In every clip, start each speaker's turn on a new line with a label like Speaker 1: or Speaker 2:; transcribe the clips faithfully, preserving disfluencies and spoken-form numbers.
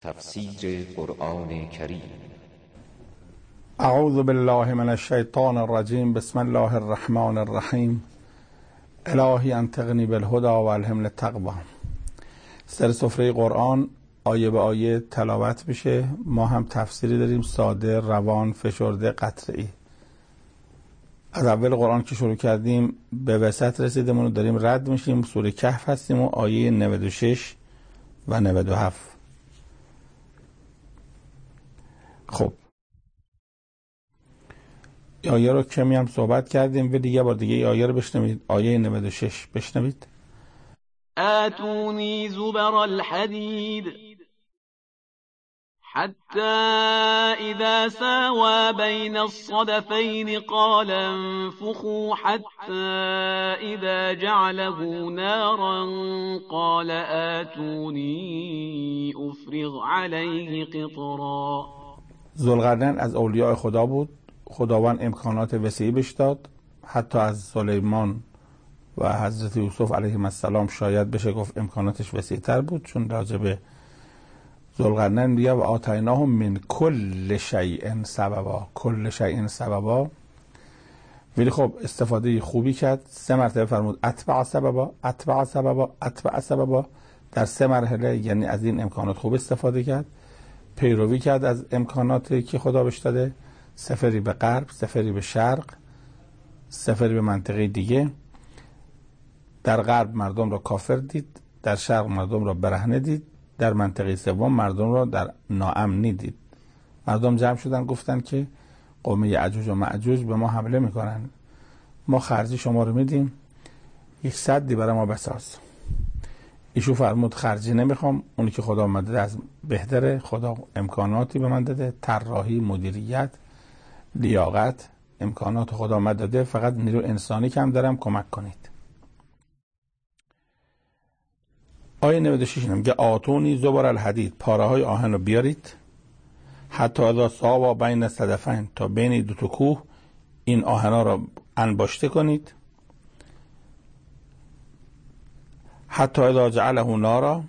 Speaker 1: تفسیر قرآن کریم.
Speaker 2: اعوذ بالله من الشیطان الرجیم. بسم الله الرحمن الرحیم. الهی انطقنی بالهدی و الهمنی التقوی. سر سفره قرآن آیه به آیه تلاوت میشه. ما هم تفسیری داریم، ساده، روان، فشرده، قطعی. از اول قرآن که شروع کردیم به وسط رسیدیم و داریم رد میشیم. سوره کهف هستیم و آیه نود و شش و نود و هفت. خب آیه رو کمی هم صحبت کردیم و دیگه بار دیگه آیه رو بشنوید. آیه نود و شش بشنوید.
Speaker 3: آتونی زبر الحدید حتى إذا ساوى بين الصدفين قال انفخوا حتى إذا جعله نارا قال آتوني أفرغ عليه قطرا.
Speaker 2: ذوالقرنین از اولیاء خدا بود. خداوند امکانات وسیعی بهش داد، حتی از سلیمان و حضرت یوسف علیهم السلام شاید بشه گفت امکاناتش وسیع‌تر بود، چون راجع به ذوالقرنین میگه و آتیناهم من کل شیء سببا. کل شیء سببا، ولی خب استفاده خوبی کرد. سه مرتبه فرمود اتبع سببا اتبع سببا اتبع سببا. در سه مرحله یعنی از این امکانات خوب استفاده کرد، پیروی کرد از امکاناتی که خدا بهش داده. سفری به غرب، سفری به شرق، سفری به منطقه دیگه. در غرب مردم را کافر دید، در شرق مردم را برهنه دید، در منطقه سوم مردم را در ناامنی دید. مردم جمع شدن گفتن که قوم یأجوج و مأجوج به ما حمله میکنن، ما خرجی شما رو میدیم، یک سدی برای ما بساز. ایشون فرمود خرجی نمیخوام، اونی که خدا اومده از بهتره. خدا امکاناتی به من داده، طراحی، مدیریت، لیاقت، امکانات خدا اومد داده، فقط نیرو انسانی کم دارم، کمک کنید. آیه نود و شش میگه آتونی زبر الحدید، پاره های آهن رو بیارید. حتی اذا ساوا بین الصدفین، تا بین دو تا کوه این آهنا رو انباشته کنید. حتی اذا جعله نارا،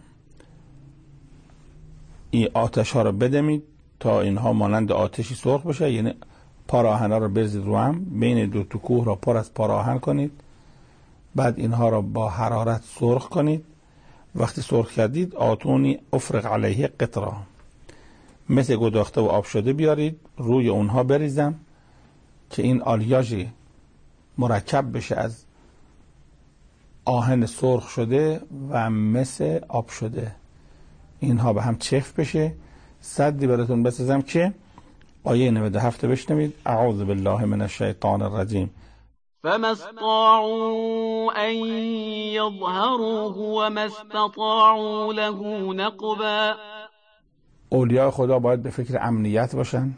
Speaker 2: این آتش ها رو بدمید تا اینها مانند آتشی سرخ بشه. یعنی پاره آهن ها رو بریزید رو هم، بین دو تا کوه را پر از پاره آهن کنید. بعد اینها را با حرارت سرخ کنید. وقتی سرخ کردید آتونی افرغ علیه قطرا، مثل گداخته و آب شده بیارید روی اونها بریزم که این آلیاژ مرکب بشه از آهن سرخ شده و مثل آب شده، اینها به هم چفت بشه. سدی براتون بسازم که آیه نود و هفت بشنوید. اعوذ بالله من الشیطان الرجیم.
Speaker 3: فما استطاعوا أن يظهروه وما استطاعوا له نقبا.
Speaker 2: اولیاء خدا باید به فکر امنیت باشن.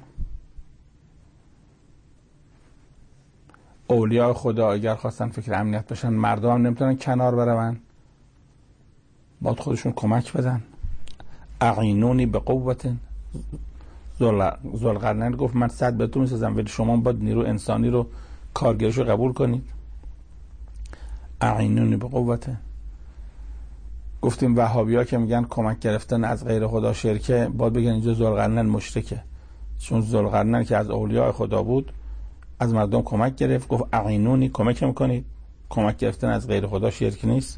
Speaker 2: اولیاء خدا اگر خواستن فکر امنیت باشن، مردم هم نمیتونن کنار برون، باید خودشون کمک بدن. اعینونی به قوت. ذوالقرنین گفت من صد بهتون میسازم، ولی شما باید نیرو انسانی رو، کارگرش رو قبول کنید. اعینونی به قوت. گفتیم وهابی ها که میگن کمک گرفتن از غیر خدا شرکه، باید بگن اینجا ذوالقرنین مشرکه، چون ذوالقرنین که از اولیاء خدا بود از مردم کمک گرفت. گفت اعینونی، کمک میکنید. کمک گرفتن از غیر خدا شرک نیست.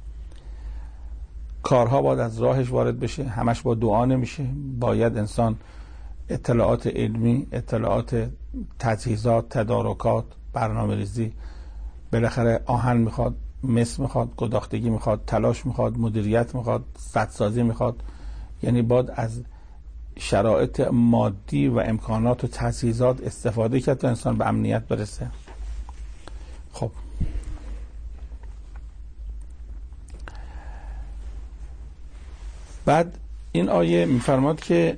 Speaker 2: کارها باید از راهش وارد بشه، همش با دعا نمیشه. باید انسان اطلاعات علمی، اطلاعات تجهیزات، تدارکات، برنامه ریزی، بالاخره آهن میخواد، مس میخواد، گداختگی میخواد، تلاش میخواد، مدیریت میخواد، سدسازی میخواد. یعنی باید از شرایط مادی و امکانات و تجهیزات استفاده کرد تا انسان به امنیت برسه. خب بعد این آیه میفرماد که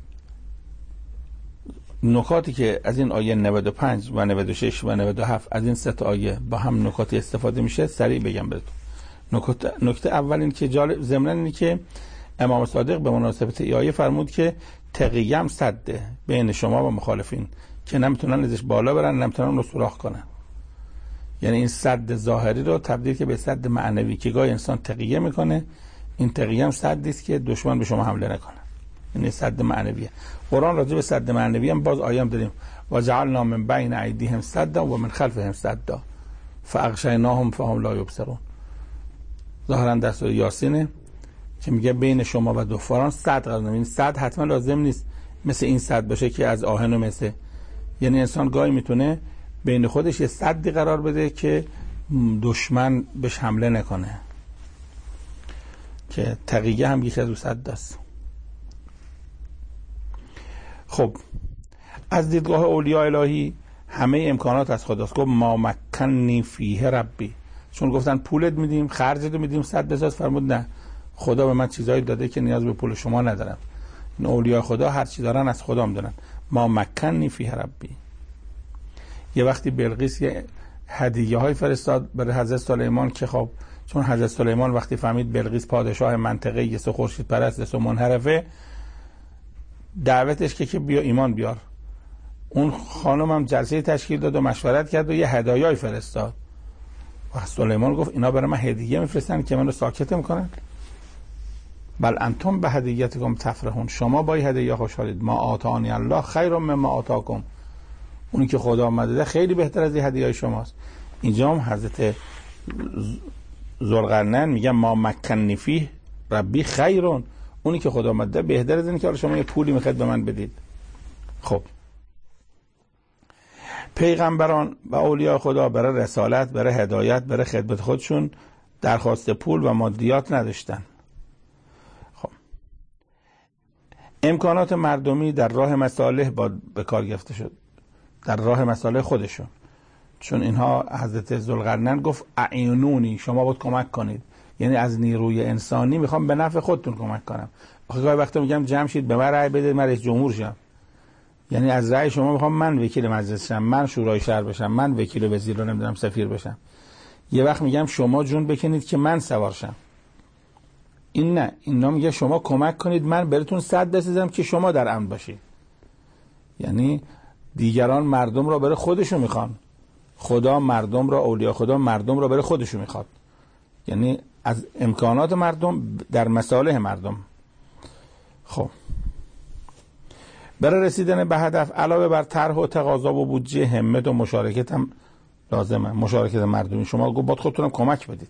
Speaker 2: نکاتی که از این آیه نود و پنج و نود و شش و نود و هفت از این سه تا آیه با هم نکاتی استفاده میشه، سریع بگم بهتون. نکته نکته اول این که جالب ضمن اینه که امام صادق به مناسبت این آیه فرمود که تقیم سده بین شما و مخالفین که نمیتونن ازش بالا برن، نمیتونن رو سوراخ کنن. یعنی این سد ظاهری رو تبدیل که به سد معنوی که گاهی انسان تقیه میکنه. این تقیه هم سدی است که دشمن به شما حمله نکنه. یعنی سد معنویه. قرآن راجع به سد معنوی هم باز آیه هم داریم و جعلنا من بین ایدیهم سدا و من خلفهم سدا فاغشیناهم فهم لا یبصرون. ظاهرا در سوره یاسینه که میگه بین شما و دشمنان سد قرار نمید. سد حتما لازم نیست مثل این سد باشه که از آهن و مثل، یعنی انسان گاهی میتونه بین خودش یه سدی قرار بده که دشمن بهش حمله نکنه، که تقیه هم یکی از اون سد است. خب از دیدگاه اولیاء الهی همه امکانات از خداست. گفت ما مکنی فیه ربی، چون گفتن پولت میدیم خرجت میدیم سد بساز، فرمود نه، خدا به من چیزایی داده که نیاز به پول شما ندارم. این اولیاء خدا هر چی دارن از خدا میدونن. ما مکنی فیه ربی. یه وقتی بلقیس یه هدیه های فرستاد برای حضرت سلیمان که خب چون حضرت سلیمان وقتی فهمید بلقیس پادشاه منطقه یه سو خورشید پرست، یه سو منحرفه، دعوتش که که بیا ایمان بیار. اون خانم هم جلسه تشکیل داد و مشورت کرد و یه هدایای فرستاد. و سلیمان گفت اینا برای من هدیه میفرستن که منو ساکت میکنن؟ بل انتم به هدیتکم تفرحون، شما با این هدیه خوشحالید. ما آتانی الله خیر مما آتاکم، اونی که خدا مدده خیلی بهتر از این هدیه‌های شماست. اینجا هم حضرت ذوالقرنین میگن ما مکنی فیه ربی خیرون، اونی که خدا مدده بهتر از اینه که شما یه پولی میخواید به من بدید. خب پیغمبران و اولیاء خدا برای رسالت، برای هدایت، برای خدمت خودشون درخواست پول و مادیات نداشتن. خب امکانات مردمی در راه مصالح با به کار گرفته شد، در راه مصالح خودشون. چون اینها حضرت ذوالقرنین گفت اعینونی، شما باید کمک کنید، یعنی از نیروی انسانی میخوام به نفع خودتون کمک کنم. آخه گاهی وقتا میگم جمع شید به من رأی بدید من رئیس جمهور شم، یعنی از رأی شما میخوام من وکیل مجلس شم، من شورای شهر بشم، من وکیل وزیر رو نمیدونم سفیر بشم. یه وقت میگم شما جون بکنید که من سوار شم. این نه، اینا میگه شما کمک کنید من براتون صد بسازم که شما در امن باشید. یعنی دیگران مردم را برای خودشون میخوان، خدا مردم را، اولیاء خدا مردم را برای خودشون میخواد، یعنی از امکانات مردم در مصالح مردم. خب برای رسیدن به هدف علاوه بر طرح و تقاضا و بودجه، همت و مشارکت هم لازمه. مشارکت مردمی، شما باید خودتونم کمک بدید.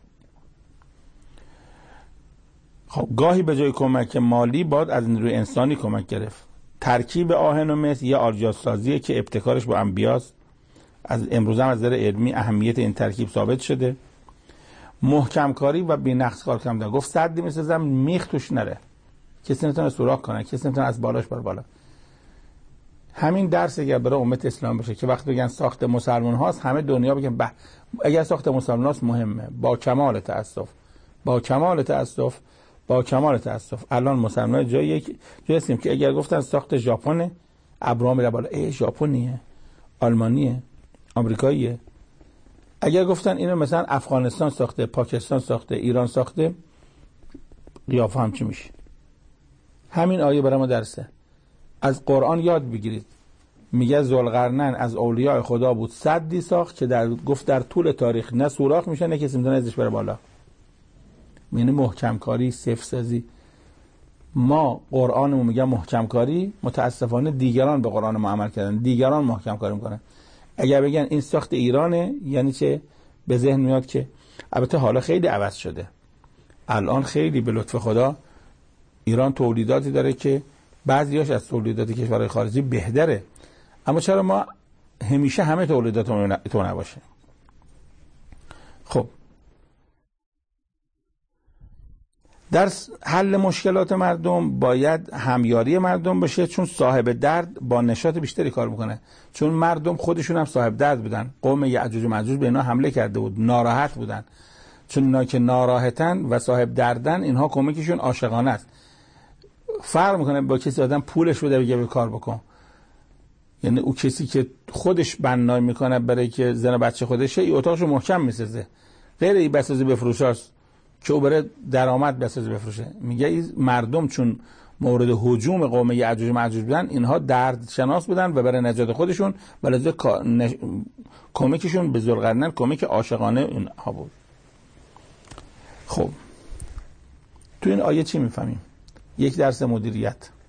Speaker 2: خب گاهی به جای کمک مالی باید از نیروی انسانی کمک گرفت. ترکیب آهن و مس یا آرجاسازی که ابتکارش با انبیاست، از امروز هم از نظر علمی اهمیت این ترکیب ثابت شده. محکم کاری و بی‌نقص کار کردن. گفت سدی میسازم میخ توش نره، کسی نمیتونه سوراخ کنه، کسی نمیتونه از بالاش بر بالا. همین درس اگر برای امت اسلام بشه که وقتی بگن ساخت مسلمان هاست، همه دنیا بگن به اگر ساخت مسلمان هاست مهمه. با کمال تاسف، با کمال تاسف، با کمال تاسف الان مسلمان جای یک جایی هستیم که اگر گفتن ساخت ژاپن، ابرها میره بالا، ای ژاپنیه، آلمانیه، آمریکاییه. اگر گفتن اینو مثلا افغانستان ساخته، پاکستان ساخته، ایران ساخته، قیافه هم چی میشه؟ همین آیه برای ما درسه. از قرآن یاد بگیرید. میگه ذوالقرنین از اولیاء خدا بود، سدی ساخت که در گفت در طول تاریخ نه سوراخ میشه نه کسی میتونه ازش بره بالا. یعنی محکم کاری، صفر سازی. ما قرآنمون میگه محکم کاری، متاسفانه دیگران به قرآن ما عمل کردن، دیگران محکم کاری میکنن. اگر بگن این ساخت ایرانه، یعنی چه؟ به ذهن میاد که البته حالا خیلی عوض شده. الان خیلی به لطف خدا ایران تولیداتی داره که بعضیاش از تولیدات کشورهای خارجی بهتره، اما چرا ما همیشه همه تولیداتمون تو نباشه؟ خب در حل مشکلات مردم باید همیاری مردم باشه، چون صاحب درد با نشاط بیشتری کار میکنه. چون مردم خودشون هم صاحب درد بودن. قوم یعجوج و معجوج به اینا حمله کرده بود، ناراحت بودن. چون اینا که ناراحتن و صاحب دردن، اینها کمکشون عاشقانه است. فرق میکنه با کسی آدم پولش بده بگه به کار بکن. یعنی او کسی که خودش بنای میکنه برای که زن بچه خودشه، این اتاقشو محکم میسازه، غیر این بسازه بفروشاست که او برای درآمد بسازه بفروشه. میگه این مردم چون مورد هجوم قوم یعجوج و معجوج بودن، اینها درد شناس بودن و برای نجات خودشون و لذا نش... کمکشون به ذوالقرنین کمک عاشقانه اینها بود. خب تو این آیه چی میفهمیم؟ یک درس مدیریت.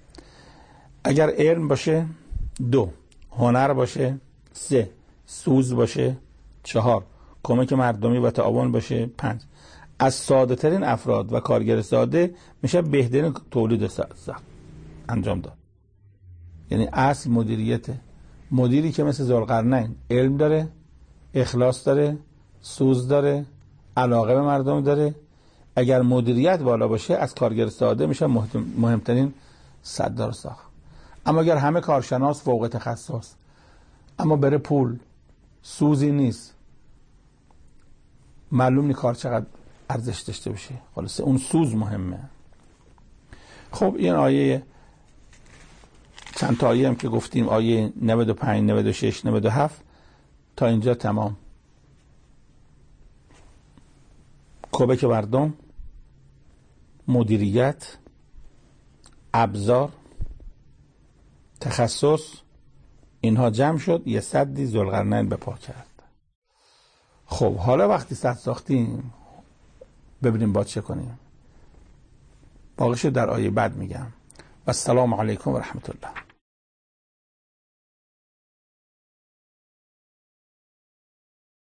Speaker 2: اگر علم باشه دو، هنر باشه سه، سوز باشه چهار، کمک مردمی و تعاون باشه پنج. از ساده ترین افراد و کارگر ساده میشه بهترین تولید ساخت انجام داد. یعنی اصل مدیریته. مدیری که مثل ذوالقرنین علم داره، اخلاص داره، سوز داره، علاقه به مردم داره، اگر مدیریت بالا باشه از کارگر ساده میشه مهمترین صدر ساخت. اما اگر همه کارشناس فوق تخصص اما بره پول سوزی نیست، معلوم نی کار چقدر ارزش داشته باشه. خلاصه اون سوز مهمه. خب این آیه چند تا آیه هم که گفتیم، آیه نود و پنج، نود و شش، نود و هفت تا اینجا تمام. کمک مردم، مدیریت، ابزار، تخصص، اینها جمع شد یه سدی ذوالقرنین بپا کرد. خب حالا وقتی سد ساختیم ببینیم باید چه کنیم. باقیشو در آیه بعد میگم. و السلام علیکم و رحمت الله.